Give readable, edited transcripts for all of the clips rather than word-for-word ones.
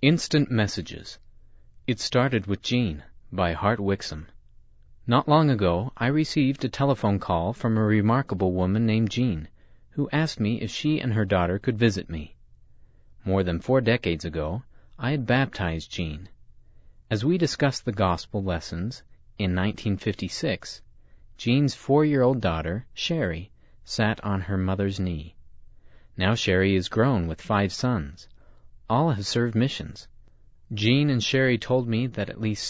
Instant Messages. It Started with Jean by Hart Wixom. Not long ago, I received a telephone call from a remarkable woman named Jean, who asked me if she and her daughter could visit me. More than 4 decades ago, I had baptized Jean. As we discussed the gospel lessons in 1956, Jean's 4-year-old daughter, Sherry, sat on her mother's knee. Now Sherry is grown with 5 sons. All have served missions. Jean and Sherry told me that at least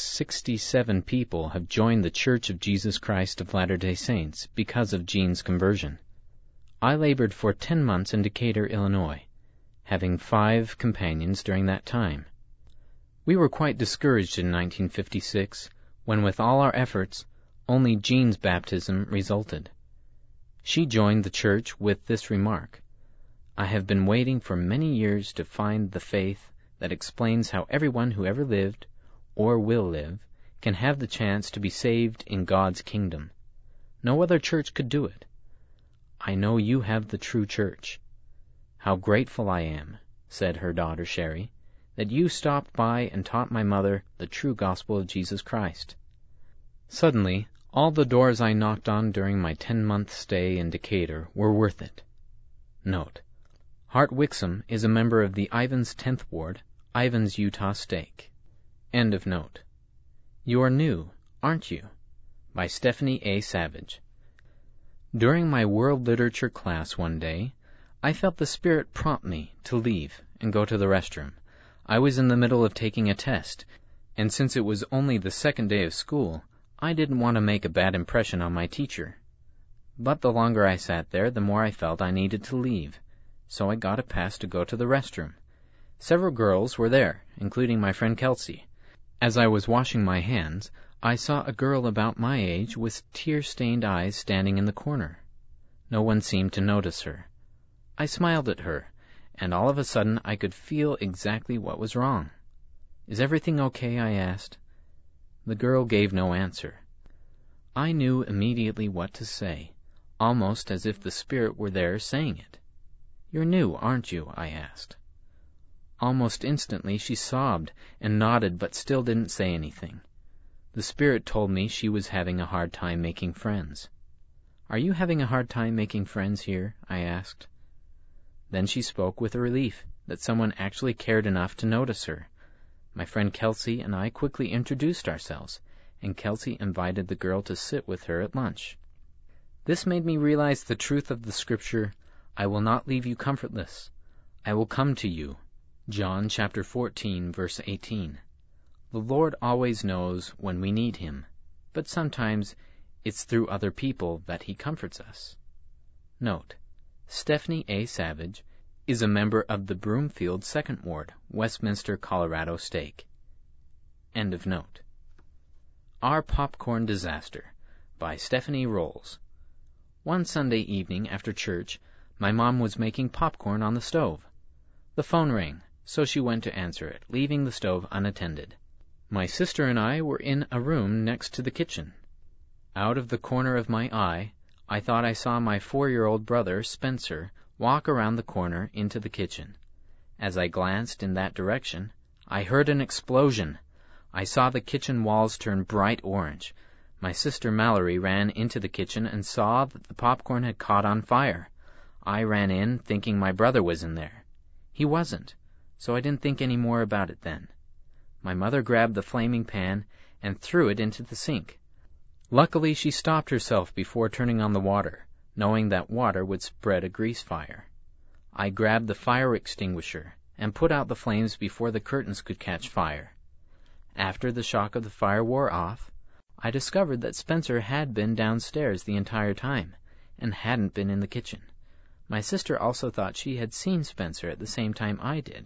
67 people have joined the Church of Jesus Christ of Latter-day Saints because of Jean's conversion. I labored for 10 months in Decatur, Illinois, having 5 companions during that time. We were quite discouraged in 1956, when with all our efforts, only Jean's baptism resulted. She joined the church with this remark: "I have been waiting for many years to find the faith that explains how everyone who ever lived, or will live, can have the chance to be saved in God's kingdom. No other church could do it. I know you have the true church. How grateful I am," said her daughter Sherry, "that you stopped by and taught my mother the true gospel of Jesus Christ." Suddenly, all the doors I knocked on during my 10-month stay in Decatur were worth it. Note: Hart Wixom is a member of the Ivins 10th Ward, Ivins, Utah Stake. End of note. You Are New, Aren't You? By Stephanie A. Savage. During my world literature class one day, I felt the Spirit prompt me to leave and go to the restroom. I was in the middle of taking a test, and since it was only the 2nd day of school, I didn't want to make a bad impression on my teacher. But the longer I sat there, the more I felt I needed to leave, so I got a pass to go to the restroom. Several girls were there, including my friend Kelsey. As I was washing my hands, I saw a girl about my age with tear-stained eyes standing in the corner. No one seemed to notice her. I smiled at her, and all of a sudden I could feel exactly what was wrong. "Is everything okay?" I asked. The girl gave no answer. I knew immediately what to say, almost as if the Spirit were there saying it. "You're new, aren't you?" I asked. Almost instantly she sobbed and nodded but still didn't say anything. The Spirit told me she was having a hard time making friends. "Are you having a hard time making friends here?" I asked. Then she spoke with a relief that someone actually cared enough to notice her. My friend Kelsey and I quickly introduced ourselves, and Kelsey invited the girl to sit with her at lunch. This made me realize the truth of the scripture, "I will not leave you comfortless. I will come to you." John chapter 14, verse 18. The Lord always knows when we need Him, but sometimes it's through other people that He comforts us. Note: Stephanie A. Savage is a member of the Broomfield 2nd Ward, Westminster, Colorado Stake. End of note. Our Popcorn Disaster by Stephanie Rolls. One Sunday evening after church, my mom was making popcorn on the stove. The phone rang, so she went to answer it, leaving the stove unattended. My sister and I were in a room next to the kitchen. Out of the corner of my eye, I thought I saw my 4-year-old brother, Spencer, walk around the corner into the kitchen. As I glanced in that direction, I heard an explosion. I saw the kitchen walls turn bright orange. My sister Mallory ran into the kitchen and saw that the popcorn had caught on fire. I ran in, thinking my brother was in there. He wasn't, so I didn't think any more about it then. My mother grabbed the flaming pan and threw it into the sink. Luckily, she stopped herself before turning on the water, knowing that water would spread a grease fire. I grabbed the fire extinguisher and put out the flames before the curtains could catch fire. After the shock of the fire wore off, I discovered that Spencer had been downstairs the entire time and hadn't been in the kitchen. My sister also thought she had seen Spencer at the same time I did.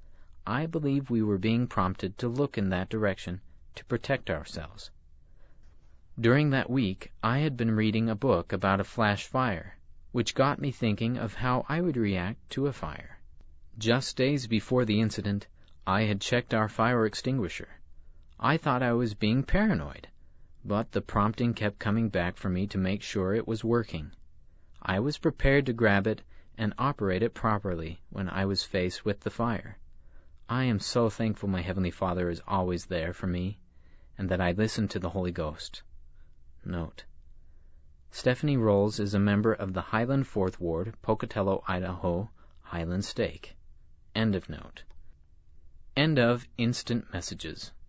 I believe we were being prompted to look in that direction to protect ourselves. During that week, I had been reading a book about a flash fire, which got me thinking of how I would react to a fire. Just days before the incident, I had checked our fire extinguisher. I thought I was being paranoid, but the prompting kept coming back for me to make sure it was working. I was prepared to grab it and operate it properly when I was faced with the fire. I am so thankful my Heavenly Father is always there for me, and that I listen to the Holy Ghost. Note: Stephanie Rolls is a member of the Highland 4th Ward, Pocatello, Idaho, Highland Stake. End of note. End of Instant Messages.